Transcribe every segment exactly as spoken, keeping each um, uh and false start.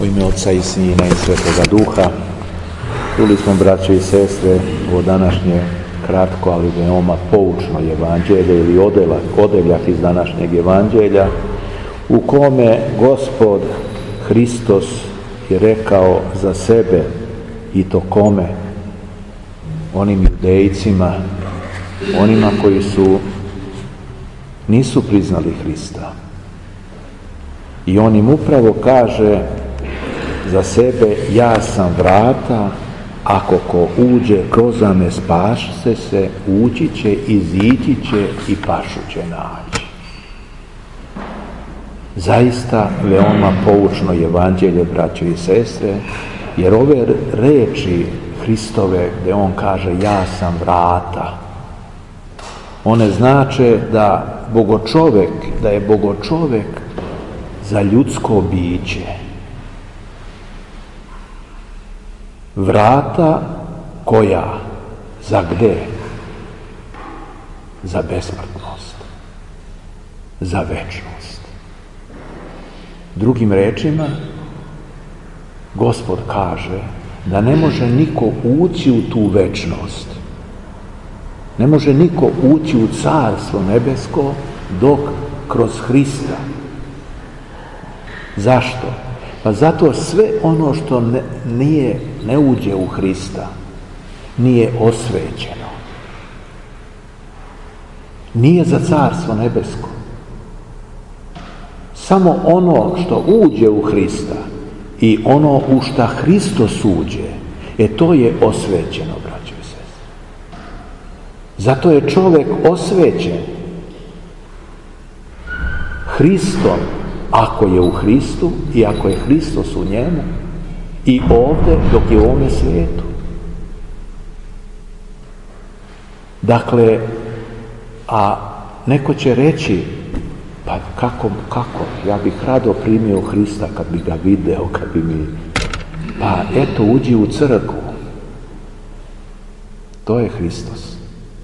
U ime Otca i Sina i Svetoga Duha. Čuli smo, braće i sestre, ovo današnje kratko, ali veoma poučno evanđelje ili odeljak, odeljak iz današnjeg evanđelja, u kome Gospod Hristos je rekao za sebe, i to kome? Onim judejcima, onima koji su nisu priznali Hrista. I on im upravo kaže za sebe: ja sam vrata, ako ko uđe kroz me spaše se, ući će, izići će i pašu će naći. Zaista veoma poučno evanđelje, braćo i sestre, jer ove reči Hristove gdje on kaže ja sam vrata, one znače da bogočovek, da je bogočovek za ljudsko biće. Vrata koja? Za gde? Za besmrtnost, za večnost. Drugim rečima, Gospod kaže da ne može niko ući u tu večnost, ne može niko ući u Carstvo nebesko dok kroz Hrista. Zašto? Pa zato sve ono što ne, nije, ne uđe u Hrista nije osvećeno. Nije za Carstvo nebesko. Samo ono što uđe u Hrista i ono u šta Hristos uđe, e to je osvećeno, braćo i sestre. Zato je čovjek osvećen Hristom, ako je u Hristu i ako je Hristos u njemu, i ovdje dok je u ovome svijetu. Dakle, a neko će reći, pa kako, kako, ja bih rado primio Hrista kad bi ga video, kad bi mi, pa eto, uđi u crkvu. To je Hristos.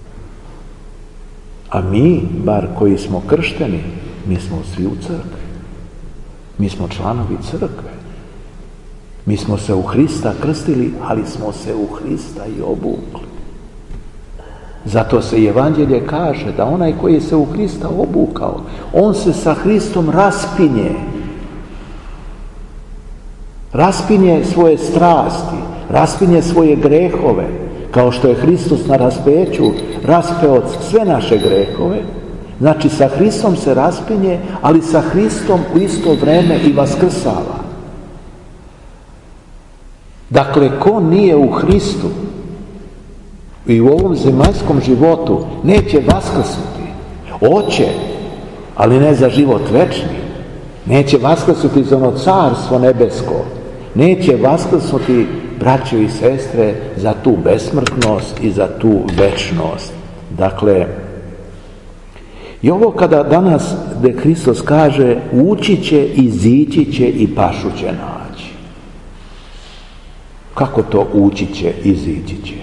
A mi, bar koji smo kršteni, mi smo svi u crkvi. Mi smo članovi crkve. Mi smo se u Hrista krstili, ali smo se u Hrista i obukli. Zato se evanđelje kaže da onaj koji se u Hrista obukao, on se sa Hristom raspinje. Raspinje svoje strasti, raspinje svoje grehove, kao što je Hristos na raspeću raspeo sve naše grehove. Znači, sa Hristom se raspinje, ali sa Hristom u isto vrijeme i vaskrsava. Dakle, ko nije u Hristu i u ovom zemaljskom životu neće vaskrsnuti. Hoće, ali ne za život večni. Neće vaskrsnuti za ono Carstvo nebesko. Neće vaskrsnuti, braćo i sestre, za tu besmrtnost i za tu večnost. Dakle, i ovo kada danas gdje Hristos kaže ući će, izići će i pašu će naći. Kako to ući će, izići će?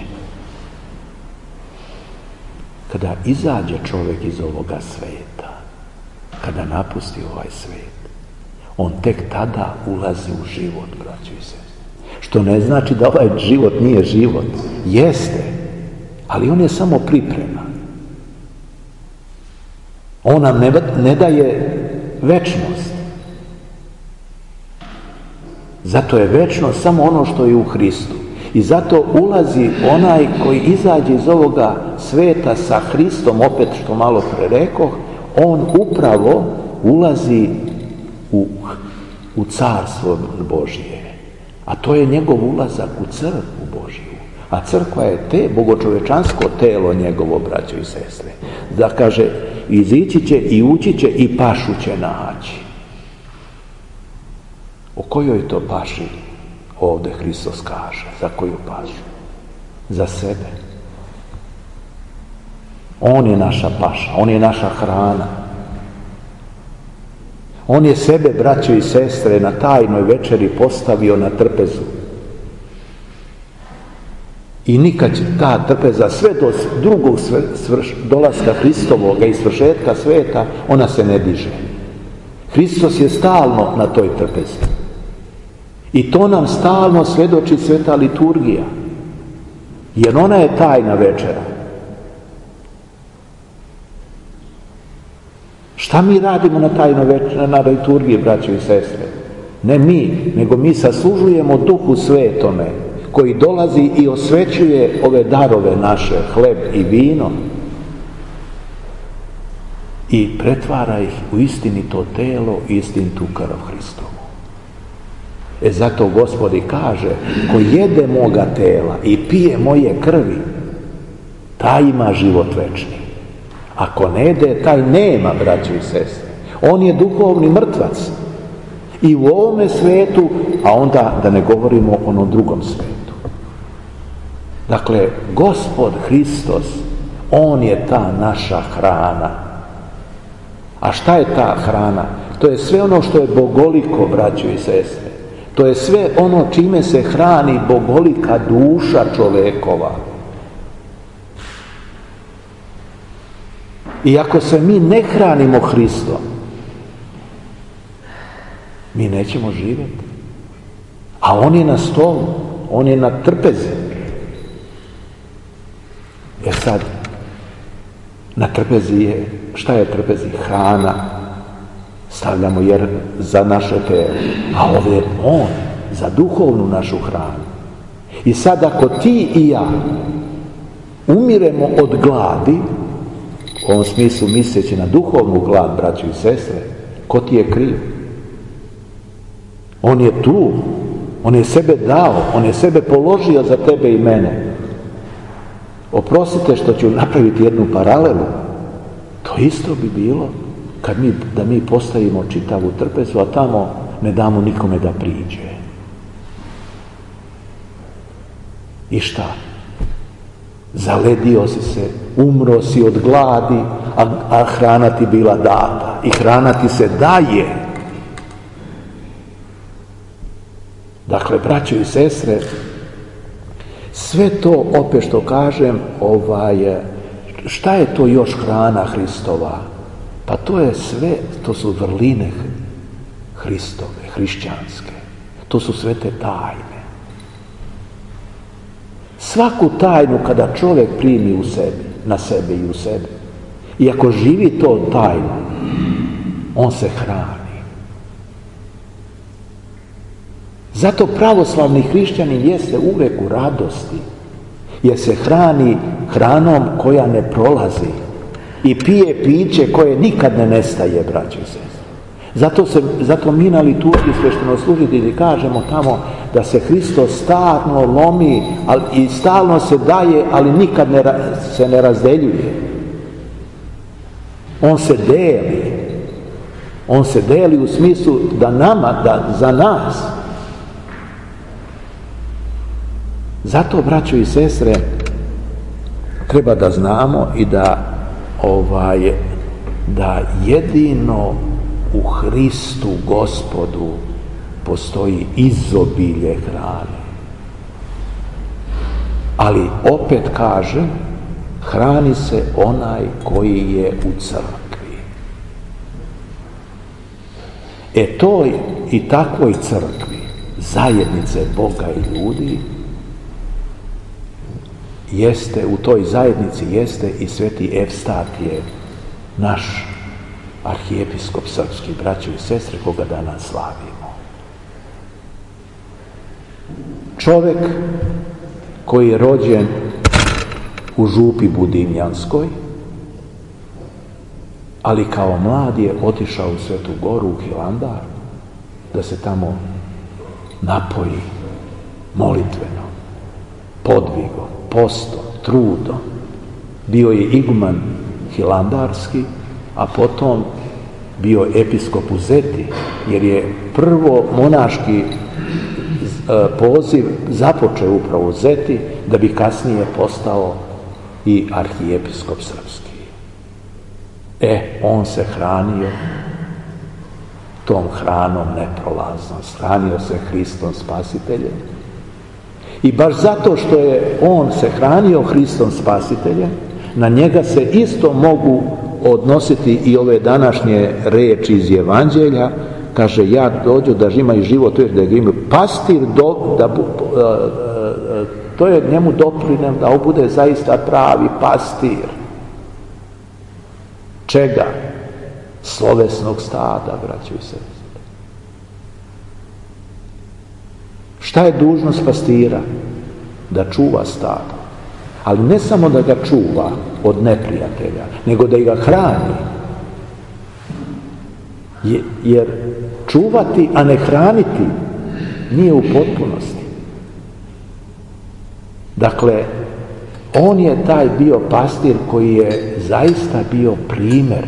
Kada izađe čovjek iz ovoga svijeta, kada napusti ovaj svijet, on tek tada ulazi u život, braćo i sestre. Što ne znači da ovaj život nije život. Jeste, ali on je samo priprema. On nam ne, ne daje večnost. Zato je večnost samo ono što je u Hristu. I zato ulazi onaj koji izađe iz ovoga sveta sa Hristom, opet što malo pre rekoh, on upravo ulazi u, u Carstvo Božije. A to je njegov ulazak u crkvu Božiju. A crkva je te bogočovečansko telo njegovo, braćo i sestre. Da kaže, izići će i ući će i pašu će naći. O kojoj to paši ovdje Hristos kaže? Za koju pašu? Za sebe. On je naša paša, on je naša hrana. On je sebe, braćo i sestre, na tajnoj večeri postavio na trpezu. I nikad ta trpeza sve do drugog svrš, dolaska Hristovoga i svršetka sveta, ona se ne diže. Hristos je stalno na toj trpezi. I to nam stalno svjedoči sveta liturgija. Jer ona je tajna večera. Šta mi radimo na tajnoj večeri, na liturgiji, braćo i sestre? Ne mi, nego mi saslužujemo Duhu Svetome, koji dolazi i osvećuje ove darove naše, hleb i vino, i pretvara ih u istinito telo, istinitu krv Hristovu. E zato Gospod i kaže, ko jede moga tela i pije moje krvi, taj ima život večni. Ako ne jede, taj nema, braćo i sestre. On je duhovni mrtvac. I u ovome svetu, a onda da ne govorimo o onom drugom svetu. Dakle, Gospod Hristos, On je ta naša hrana. A šta je ta hrana? To je sve ono što je bogoliko, braćo i sestre. To je sve ono čime se hrani bogolika duša čovekova. I ako se mi ne hranimo Hristom, mi nećemo živjeti. A On je na stolu, On je na trpezi. E sad, na trpezi je, šta je trpezi? Hrana. Stavljamo jer za naše telo. A ovdje je On za duhovnu našu hranu. I sad ako ti i ja umiremo od gladi, u ovom smislu misleći na duhovnu glad, braćo i sestre, ko ti je kriv? On je tu, On je sebe dao, On je sebe položio za tebe i mene. Oprostite što ću napraviti jednu paralelu. To isto bi bilo kad mi, da mi postavimo čitavu trpezu, a tamo ne damo nikome da priđe. I šta? Zaledio si se, umro si od gladi, a, a hrana ti bila data. I hrana ti se daje. Dakle, braćo i sestre, sve to, opet što kažem, ovaj, šta je to još hrana Hristova? Pa to je sve, to su vrline Hristove, hrišćanske. To su sve te tajne. Svaku tajnu kada čovjek primi u sebi, na sebe i u sebi, i ako živi to tajnu, on se hrani. Zato pravoslavni hrišćanin jeste uvijek u radosti, jer se hrani hranom koja ne prolazi i pije piće koje nikad ne nestaje, braćo i sestre. Zato, se, zato mi na liturgiji sveštenoslujitelji kažemo tamo da se Hristos stalno lomi ali, i stalno se daje, ali nikad ne, se ne razdeljuje. On se deli. On se deli u smislu da nama, da za nas. Zato, braćo i sestre, treba da znamo i da ovaj, da jedino u Hristu Gospodu postoji izobilje hrane. Ali opet kažem, hrani se onaj koji je u crkvi. E toj i takvoj crkvi, zajednice Boga i ljudi, jeste, u toj zajednici jeste i sveti Evstatije, naš arhijepiskop srpski, braćo i sestre, koga danas slavimo. Čovjek koji je rođen u župi Budimljanskoj, ali kao mlad je otišao u Svetu Goru, u Hilandar, da se tamo napoji molitveno, podvigom, postom, trudom. Bio je iguman hilandarski, a potom bio episkop u Zeti, jer je prvo monaški poziv započeo upravo u Zeti, da bi kasnije postao i arhijepiskop srpski. E, on se hranio tom hranom neprolaznom, hranio se Hristom Spasiteljem. I baš zato što je on se hranio Hristom Spasiteljem, na njega se isto mogu odnositi i ove današnje reči iz Evanđelja, kaže, ja dođu da imaju život, da ga imaju. Pastir, do, da, to je njemu doprinem da on bude zaista pravi pastir. Čega? Slovesnog stada, braćo i sestre. Šta je dužnost pastira? Da čuva stado. Ali ne samo da ga čuva od neprijatelja, nego da ga hrani. Jer čuvati, a ne hraniti, nije u potpunosti. Dakle, on je taj bio pastir koji je zaista bio primjer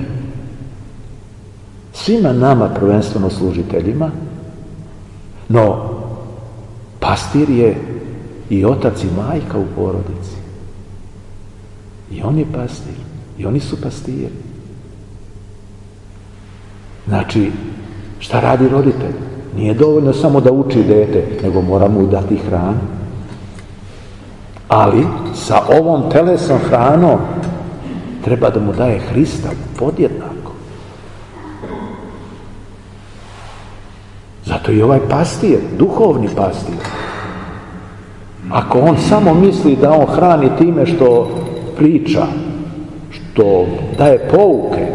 svima nama, prvenstveno služiteljima, no pastir je i otac i majka u porodici. I on je pastir. I oni su pastiri. Znači, šta radi roditelj? Nije dovoljno samo da uči dete, nego mora mu dati hranu. Ali sa ovom telesnom hranom treba da mu daje Hrista podjednako. Zato i ovaj pastir, duhovni pastir, ako on samo misli da on hrani time što priča, što daje pouke,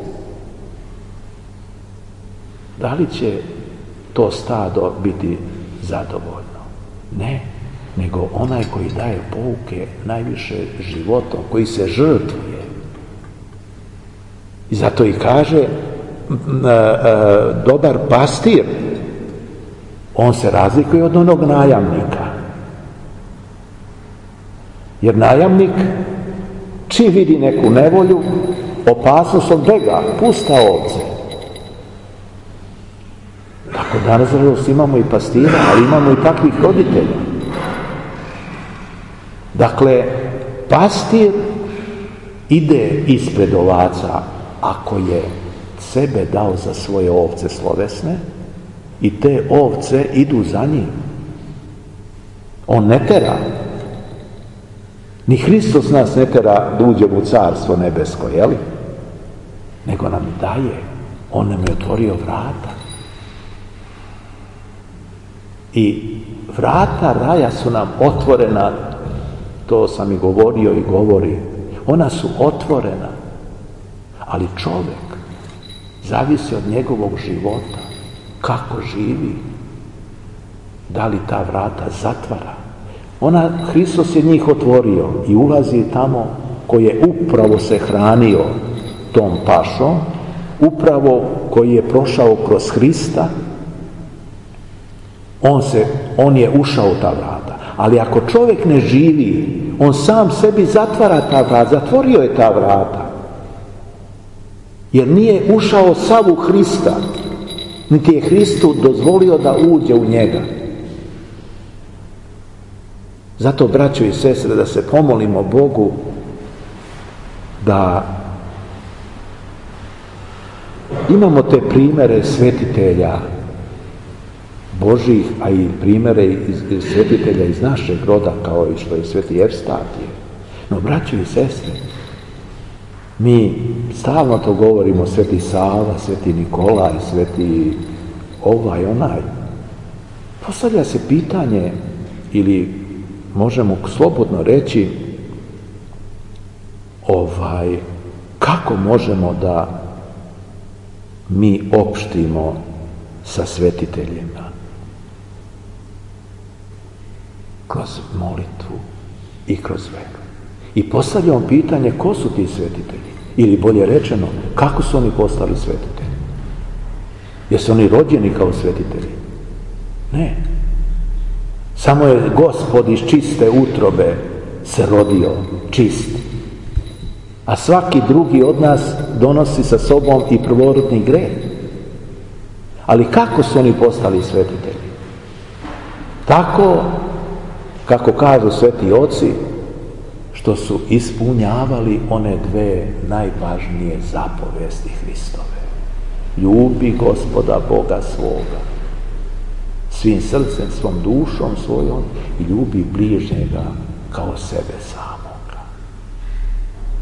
da li će to stado biti zadovoljno? Ne, nego onaj koji daje pouke najviše životom, koji se žrtvuje. I zato i kaže, dobar pastir, on se razlikuje od onog najamnika. Jer najamnik, čim vidi neku nevolju, opasnost od bega, pusta ovce. Tako danas imamo i pastira, ali imamo i takvih roditelja. Dakle, pastir ide ispred ovaca ako je sebe dao za svoje ovce slovesne i te ovce idu za njim. On ne tera. Ni Hristos nas ne tera da uđemo u carstvo nebesko, jeli? Nego nam daje. On nam je otvorio vrata. I vrata raja su nam otvorena, to sam i govorio i govori. Ona su otvorena, ali čovjek zavisi od njegovog života, kako živi, da li ta vrata zatvara. Ona, Hristos je njih otvorio i ulazi tamo koji je upravo se hranio tom pašom, upravo koji je prošao kroz Hrista, on, se, on je ušao u ta vrata. Ali ako čovjek ne živi, on sam sebi zatvara ta vrata, zatvorio je ta vrata. Jer nije ušao sav u Hrista, niti je Hristu dozvolio da uđe u njega. Zato, braćo i sestre, da se pomolimo Bogu da imamo te primere svetitelja Božih, a i primere iz, iz svetitelja iz našeg roda, kao i što je sveti Evstatije. No, braćo i sestre, mi stalno to govorimo, sveti Sava, sveti Nikolaj, sveti ovaj, onaj. Postavlja se pitanje, ili možemo slobodno reći, ovaj, kako možemo da mi opštimo sa svetiteljima? Kroz molitvu i kroz veru. I postavljamo pitanje, ko su ti svetitelji? Ili bolje rečeno, kako su oni postali svetitelji? Jesu oni rođeni kao svetitelji? Ne. Samo je Gospod iz čiste utrobe se rodio, čist. A svaki drugi od nas donosi sa sobom i prvorodni greh. Ali kako su oni postali svetitelji? Tako, kako kažu sveti oci, što su ispunjavali one dve najvažnije zapovesti Hristove. Ljubi Gospoda Boga svoga svim srcem, svom dušom svojom i ljubi bližnjega kao sebe samoga.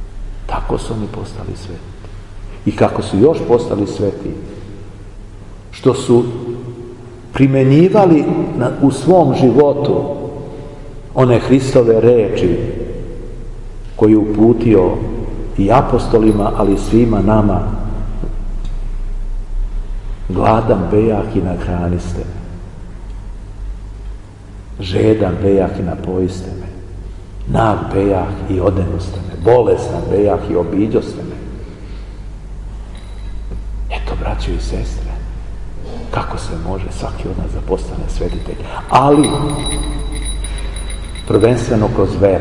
Tako su oni postali sveti. I kako su još postali sveti? što su primenjivali na, u svom životu one Hristove reči koje je uputio i apostolima, ali i svima nama: gladan bejah i nahraniste me, žedan bejah i napojiste me, nag bejah i odenuste me, bolestan bejah i obiđoste me. Eto, braćo i sestre, kako se može svaki od nas da postane svetitelj, ali prvenstveno kroz veru.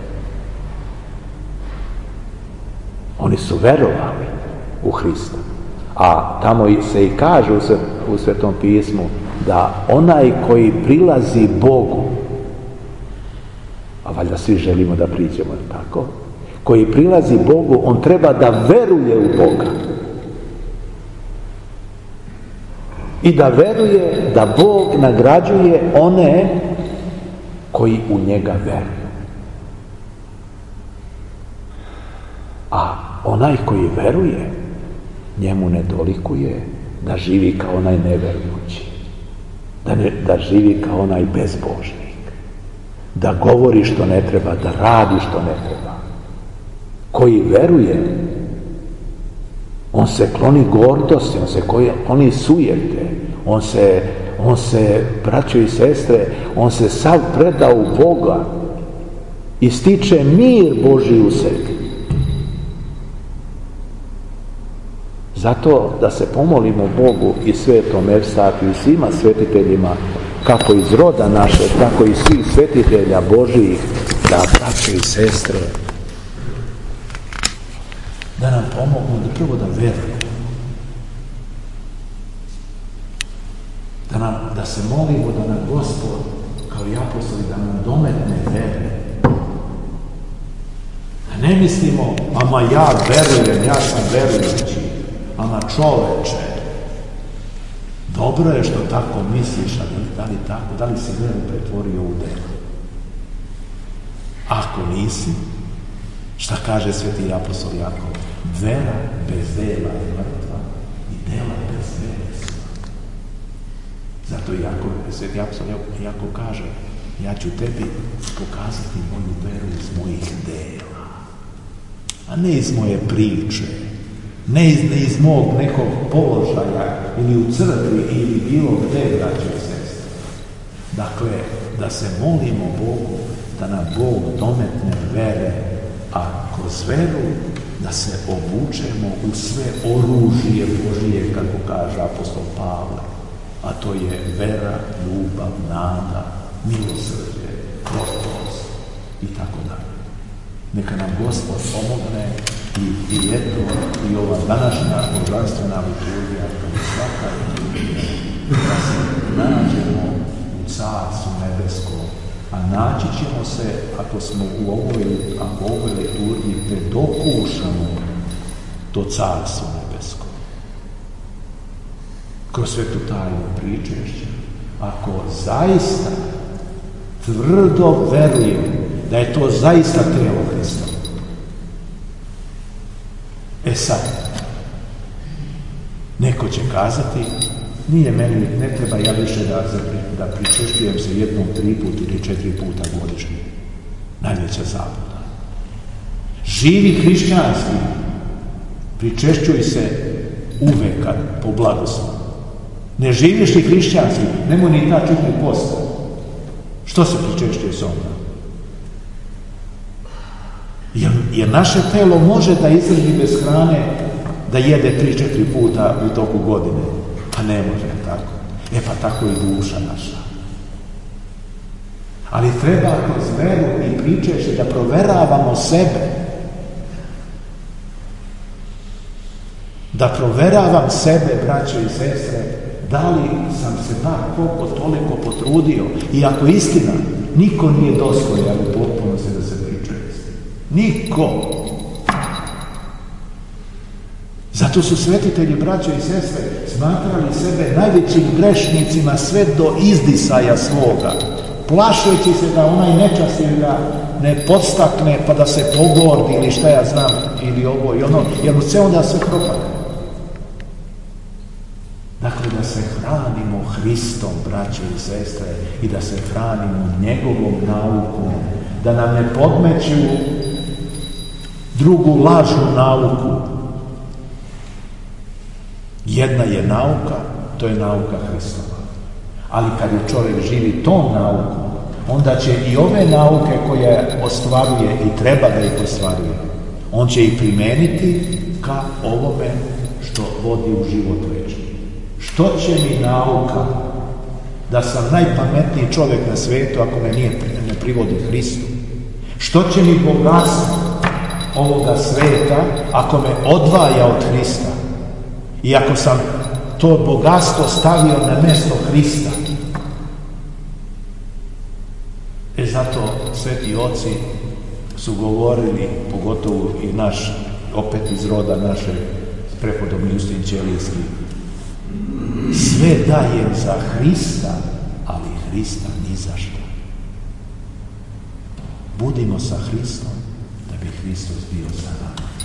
Oni su verovali u Hrista, a tamo se i kaže u Svetom pismu da onaj koji prilazi Bogu, a valjda svi želimo da priđemo, tako, koji prilazi Bogu, on treba da veruje u Boga i da veruje da Bog nagrađuje one koji u njega veruju. A onaj koji veruje, njemu ne dolikuje da živi kao onaj neverujući, da, ne, da živi kao onaj bezbožnik, da govori što ne treba, da radi što ne treba. Koji veruje, on se kloni gordosti, on se kloni sujete, on se, on se, braćo i sestre, on se sav preda u Boga i stiče mir Božji u sebi. Zato da se pomolimo Bogu i Svetom Evstatu i svima svetiteljima, kako iz roda naše, tako i svih svetitelja Božjih, da, braćo i sestre, da nam pomognu da prvo da verujemo, da, nam, da se molimo da nam Gospod, kao i apostoli, da nam dometne vere. Da ne mislimo, ama ja verujem, ja sam verujući, ama čoveče, dobro je što tako misliš, ali da li tako, da li si veru pretvorio u delo? Ako nisi, šta kaže sveti apostol Jakov? Vera bez dela je mrtva i dela bez vere su. Zato Jakov, sveti apostol Jakov kaže: ja ću tebi pokazati moju veru iz mojih dela, a ne iz moje priče, ne iz, ne iz mog nekog položaja ili u crkvi ili bilo gde, braćo i sestre. Dakle, da se molimo Bogu da nam Bog dometne vere, a kroz veru da se obučemo u sve oružje Božije, kako kaže apostol Pavle, a to je vera, ljubav, nada, milosrđe, krotost i tako dalje. Neka nam Gospod pomogne i, i eto, i ova današnja božanstvena liturgija, kao svaka liturgija, da se nađemo u Carstvu nebeskom. A naći ćemo se, ako smo u ovoj, ako ovoj liturgiji predokušamo to Carstvo nebesko. Kroz svetu tajnu pričešća, ako zaista tvrdo verujem da je to zaista telo Hrista. E sad, neko će kazati: nije meni, ne treba ja više da, da pričešćujem se jednom, tri put ili četiri puta godišnje. Najveća zabluda. Živi hrišćanski, pričešćuj se uvek kad po blagoslovu. Ne živiš li hrišćanski, nemoj ni ta čudni post. Što se pričešćuje s onda? Jer, jer naše telo može da izdrži bez hrane, da jede tri, četiri puta u toku godine. Pa ne može tako. E pa tako i duša naša. Ali treba kroz veru i pričešće da proveravamo sebe. Da proveravam sebe, braćo i sestre, da li sam se bar koliko toliko potrudio. I ako istina, niko nije dostojan u potpunosti da se pričesti. Niko. Zato su svetitelji, braćo i sestre, smatrali sebe najvećim grešnicima sve do izdisaja svoga, plašeći se da onaj nečasni ga ne podstakne pa da se pogordi ili šta ja znam, ili ovo i ono, jer mu se onda sve propada. Dakle, da se Hristom, braće i sestre, i da se hranimo njegovom naukom, da nam ne podmeću drugu lažnu nauku. Jedna je nauka, to je nauka Hristova. Ali kad je čovjek živi tom naukom, onda će i ove nauke koje ostvaruje i treba da ih ostvaruje, on će ih primeniti ka ovome što vodi u život večni. Što će mi nauka da sam najpametniji čovjek na svijetu ako me nije, ne privodi Hristu? Što će mi bogatstvo ovoga svijeta ako me odvaja od Hrista? I ako sam to bogatstvo stavio na mjesto Hrista? E zato sveti oci su govorili, pogotovo i naš, opet iz roda naše, prepodobni Justin Ćelijski, sve dajem za Hrista, ali Hrista ni za što. Budimo sa Hristom, da bi Hristos bio za nama.